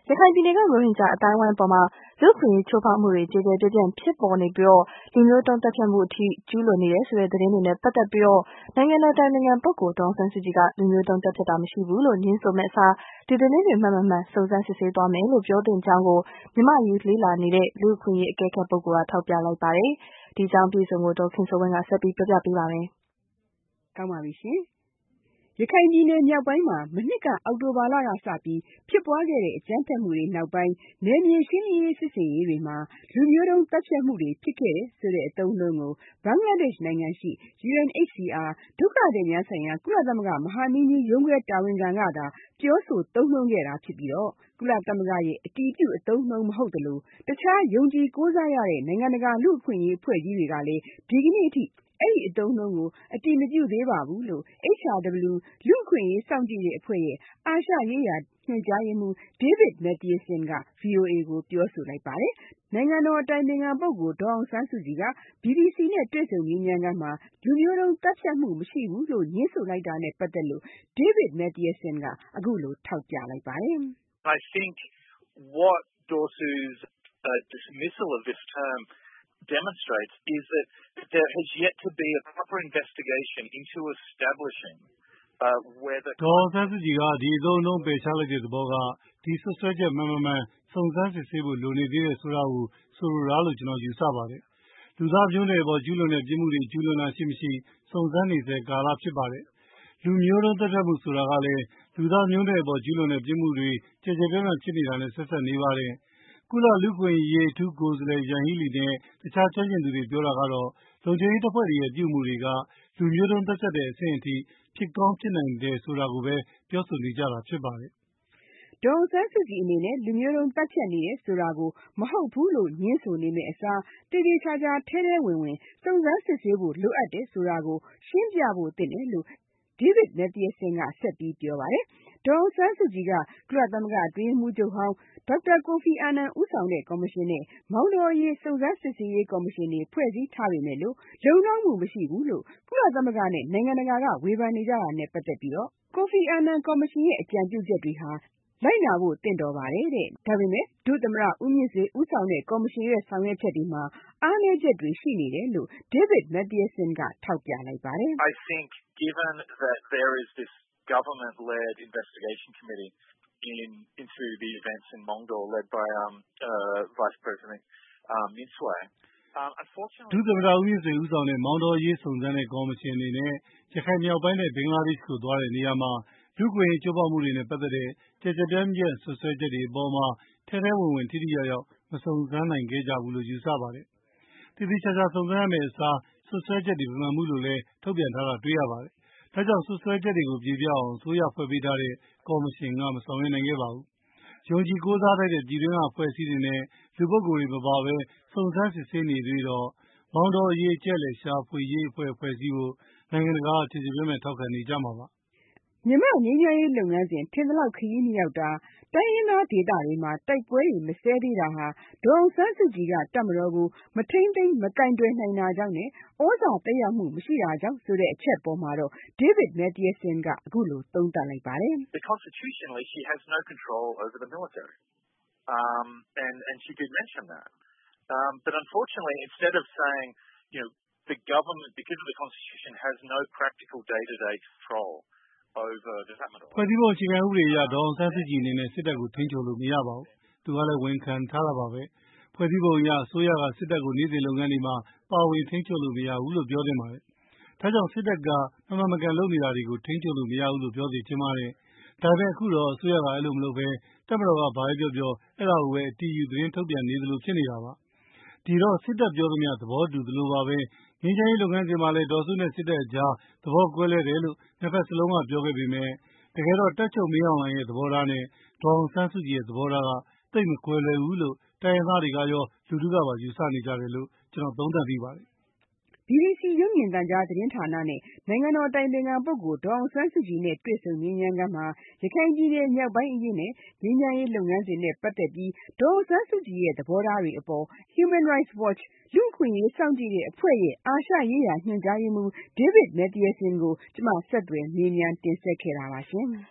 ရခိုင်ပြည်နယ်က ရိုဟင်ဂျာအသိုင်းအဝိုင်းအပေါ်မှာ လူ့အခွင့်အရေးချိုးဖောက်မှုတွေ ကျယ်ကျယ်ပြန့်ပြန့်ဖြစ်ပေါ်နေပြီး လူမျိုးတုန်းသတ်ဖြတ်မှုအထိကျူးလွန်နေတယ်ဆိုတဲ့သတင်းတွေနဲ့ပတ်သက်ပြီး နိုင်ငံတော်အတိုင်ပင်ခံပုဂ္ဂိုလ် ဒေါ်အောင်ဆန်းစုကြည်က လူမျိုးတုန်းသတ်ဖြတ်တာမရှိဘူးလို့ငြင်းဆိုမယ့်အစား ဒီသတင်းတွေမှန်မမှန် စုံစမ်းစစ်ဆေးသွားမယ်လို့ပြောသင့်ကြောင်း မြန်မာ့အရေးလေ့လာနေတဲ့ လူ့အခွင့်အရေးအကဲခတ်ပုဂ္ဂိုလ်ကထောက်ပြလိုက်ပါတယ်။ ဒီအကြောင်းအပြည့်အစုံကို ဒေါ်ခင်စိုးဝင်းကဆက်ပြီးပြောပြပေးပါမယ်။ရခိုင်ပြည်နယ်မြောက်ပိုင်းမှာ မနှစ်က အောက်တိုဘာလကစပြီးဖြစ်ပွားခဲ့တဲ့အကြမ်းဖက်မှုတွေနောက်ပိုင်း နယ်မြေရှင်းလင်းရေးစစ်ဆင်ရေးတွေမှာ လူမျိုးတုန်းသတ်ဖြတ်မှုတွေဖြစ်ခဲ့တယ်ဆိုတဲ့အသုံးအနှုန်းကို ဘင်္ဂလားဒေ့ရှ်နိုင်ငံရှိ UNHCR ဒုက္ခသည်များဆိုင်ရာ ကုလသမဂ္ဂမဟာမင်းကြီးရုံးခွဲတာဝန်ခံကသာ ပြောဆိုသုံးနှုန်းခဲ့တာဖြစ်ပြီး ကုလသမဂ္ဂရဲ့အတည်ပြုအသုံးအနှုန်းမဟုတ်သလို တခြားယုံကြည်ကိုးစားရတဲ့နိုင်ငံတကာလူ့အခွင့်အရေးအဖွဲ့ကြီးတွေကလည်း ဒီကနေ့အထိအဲဒီအသုံးအနှုန်းကို အတည်မပြုသေးပါဘူးလို့ HRW လူ့အခွင့်အရေးစောင့်ကြည့်တဲ့အဖွဲ့ရဲ့ အာရှရေးရာညွှန်ကြားရေးမှူး David Mathieson က VOA ကိုပြောဆိုလိုက်ပါတယ်။ နိုင်ငံတော်အတိုင်ပင်ခံပုဂ္ဂိုလ်ဒေါ်အောင်ဆန်းစုကြည်က BBC နဲ့တွေ့ဆုံမေးမြန်းခန်းမှာ လူမျိုးတုန်းသတ်ဖြတ်မှုမရှိဘူးလို့ငြင်းဆိုလိုက်တာနဲ့ပတ်သက်လို့ David Mathieson ကအခုလိုထောက်ပြလိုက်ပါတယ်။ I think what Dorsu's dismissal of this term demonstrates is that there has yet to be a proper investigation into establishing whether ဒေါ်အောင်ဆန်းစုကြည်ကဒီအသုံးအနှုန်းပယ်ချလိုက်တဲ့သဘောကဒီစွပ်စွဲချက်မှန်မမှန်စုံစမ်းစစ်ဆေးဖို့လိုနေသေးတယ်ဆိုတာကိုဆိုလိုတာလို့ကျွန်တော်ယူဆပါတယ်။လူသားမျိုးနွယ်အပေါ်ကျူးလွန်တဲ့ပြစ်မှုတွေကျူးလွန်တာရှိမရှိစုံစမ်းနေဆဲကာလဖြစ်ပါတယ်။လူမျိုးတုန်းသတ်ဖြတ်မှုဆိုတာကလည်းလူသားမျိုးနွယ်အပေါ်ကျူးလွန်တဲ့ပြစ်မှုတွေကျယ်ကျယ်ပြန့်ပြန့်ဖြစ်နေတာနဲ့ဆက်စပ်နေပါတယ်။ကုလလူ့အခွင့်အရေးအထူးကိုယ်စားလှယ်ယန်ဟီးလီနဲ့တခြားကျွမ်းကျင်သူတွေပြောတာကတော့လုံခြုံရေးတပ်ဖွဲ့တွေရဲ့ပြုမှုတွေကလူမျိုးတုန်းသတ်ဖြတ်တဲ့အဆင့်အထိဖြစ်ကောင်းဖြစ်နိုင်တယ်ဆိုတာကိုပဲပြောဆိုနေကြတာဖြစ်ပါတယ်။ဒေါ်အောင်ဆန်းစုကြည်အနေနဲ့လူမျိုးတုန်းသတ်ဖြတ်နေတယ်ဆိုတာကိုမဟုတ်ဘူးလို့ငြင်းဆိုနေမယ့်အစားသေသေချာချာထဲထဲဝင်ဝင်စုံစမ်းစစ်ဆေးဖို့လိုအပ်တယ်ဆိုတာကိုရှင်းပြဖို့သင့်တယ်လို့ David Mathieson ကဆက်ပြီးပြောပါတယ်။ဒေါ်အောင်ဆန်းစုကြည်က ကုလသမဂ္ဂအတွင်းရေးမှူးချုပ်ဟောင်း Dr. Kofi Annan ဦးဆောင်တဲ့ကော်မရှင်နဲ့ မောင်တောအရေးစုံစမ်းစစ်ဆေးရေးကော်မရှင်တွေဖွဲ့စည်းထားပေမယ့်လုံလောက်မှုမရှိဘူးလို့ကုလသမဂ္ဂနဲ့နိုင်ငံတကာကဝေဖန်နေကြတာနဲ့ပတ်သက်ပြီး Kofi Annan ကော်မရှင်ရဲ့အကြံပြုချက်တွေဟာလိုက်နာဖို့သင့်တော်ပါတယ်တဲ့။ဒါပေမဲ့ဒုသမ္မတဦးမြင့်ဆွေဦးဆောင်တဲ့ကော်မရှင်ရဲ့ဆောင်ရွက်ချက်တွေမှာအားနည်းချက်တွေရှိနေတယ်လို့ David Mathieson ကထောက်ပြလိုက်ပါတယ်။ I think given that there is this government-led investigation committee into the events in Mongdor led by Vice President Min Sway ဒုသမ္မတဦးမြင့်ဆွေဦးဆောင်တဲ့မောင်တောအရေးစုံစမ်းတဲ့ကော်မရှင်အနေနဲ့ရခိုင်မြောက်ပိုင်းနဲ့ဘင်္ဂလားဒေ့ရှ်ကိုသွားတဲ့နေရာမှာလူ့အခွင့်အရေးချိုးဖောက်မှုတွေနဲ့ပတ်သက်တဲ့ကျယ်ကျယ်ပြန့်ပြန့်စွပ်စွဲချက်တွေအပေါ်မှာထဲထဲဝင်ဝင်ထိထိရောက်ရောက်မစုံစမ်းနိုင်ခဲ့ကြဘူးလို့ယူဆပါတယ်။သေသေချာချာစုံစမ်းရမယ့်အစားစွပ်စွဲချက်တွေမမှန်ဘူးလို့လည်းထုတ်ပြန်ထားတာတွေ့ရပါတယ်။ဒါကြောင့်စွပ်စွဲချက်တွေကိုပြေပြအောင်အစိုးရဖွဲ့ပေးထားတဲ့ကော်မရှင်ကမဆောင်ရွက်နိုင်ခဲ့ပါဘူး။ယုံကြည်ကိုးစားထိုက်တဲ့ပြည်တွင်းကအဖွဲ့အစည်းတွေနဲ့လူပုဂ္ဂိုလ်တွေမပါဘဲစုံစမ်းစစ်ဆေးနေသေးတော့မောင်တောအရေးအကျပ်လည်ရှာဖွေရေးအဖွဲ့ဖွဲ့စည်းဖို့နိုင်ငံတကာကကျေကျေပြန့်ပြန့်ထောက်ခံနေကြမှာပါ။မြန်မာ့ငြိမ်းချမ်းရေးလုပ်ငန်းစဉ်ထင်သလောက်ခရီးမရောက်တာတိုင်းရင်းသားဒေသတွေမှာတိုက်ပွဲတွေမစဲသေးတာဟာဒေါ်အောင်ဆန်းစုကြည်ကတပ်မတော်ကိုမထိန်းသိမ်းမကိုင်တွယ်နိုင်တာကြောင့်နဲ့သြဇာသက်ရောက်မှုမရှိတာကြောင့်ဆိုတဲ့အချက်ပေါ်မှာတော့ David Mathieson ကအခုလိုသုံးသပ်လိုက်ပါတယ်။ Constitutionally she has no control over the military and she did mention that but unfortunately instead of saying the government because of the constitution has no practical day-to-day control over the government ဖွဲ့စည်းပုံအခြေခံဥပဒေအရဒေါ်အောင်ဆန်းစုကြည်အနေနဲ့စစ်တပ်ကိုထိန်းချုပ်လို့မရပါဘူး။သူကလည်းဝန်ခံထားတာပါပဲ။ဖွဲ့စည်းပုံအရအစိုးရကစစ်တပ်ကိုနေ့စဉ်လုပ်ငန်းတွေမှာပါဝင်ထိန်းချုပ်လို့မရဘူးလို့ပြောသင့်ပါတယ်။ဒါကြောင့်စစ်တပ်ကမမှန်မကန်လုပ်နေတာတွေကိုထိန်းချုပ်လို့မရဘူးလို့ပြောစီချင်ပါတယ်။ဒါပေမဲ့အခုတော့အစိုးရကအဲ့လိုမလုပ်ဘဲတပ်မတော်ကဘာပဲပြောအဲ့ဒါကိုပဲအတီးယူသတင်းထုတ်ပြန်နေသလိုဖြစ်နေတာပါ။ဒီတော့စစ်တပ်ပြောသမျှသဘောတူသလိုပါပဲ။ငြိမ်းချမ်းရေးလုပ်ငန်းစဉ်မှာလည်းဒေါ်စုနဲ့စစ်တပ်အကြားသဘောကွဲလွဲတယ်လို့နှစ်ဖက်စလုံးကပြောခဲ့ပေမဲ့တကယ်တော့တပ်ချုပ်မင်းအောင်လှိုင်ရဲ့သဘောထားနဲ့ဒေါ်အောင်ဆန်းစုကြည်ရဲ့သဘောထားကသိပ်မကွဲလွဲဘူးလို့တိုင်းရင်းသားတွေကရောလူထုကပါယူဆနေကြတယ်လို့ကျွန်တော်သုံးသပ်မိပါတယ်။ BBC ရုပ်မြင်သံကြားသတင်းဌာနနဲ့နိုင်ငံတော်အတိုင်ပင်ခံပုဂ္ဂိုလ်ဒေါ်အောင်ဆန်းစုကြည်နဲ့တွေ့ဆုံမေးမြန်းခန်းမှာရခိုင်ပြည်နယ်မြောက်ပိုင်းအရေးနဲ့ငြိမ်းချမ်းရေးလုပ်ငန်းစဉ်နဲ့ပတ်သက်ပြီးဒေါ်အောင်ဆန်းစုကြည်ရဲ့သဘောထားတွေအပေါ် Human Rights Watch လူ့အခွင့်အရေးစောင့်ကြည့်တဲ့အဖွဲ့ရဲ့အာရှရေးရာညွှန်ကြားရေးမှူး David Mathieson ကိုကျွန်မဆက်သွယ်မေးမြန်းတင်ဆက်ခဲ့တာပါရှင်။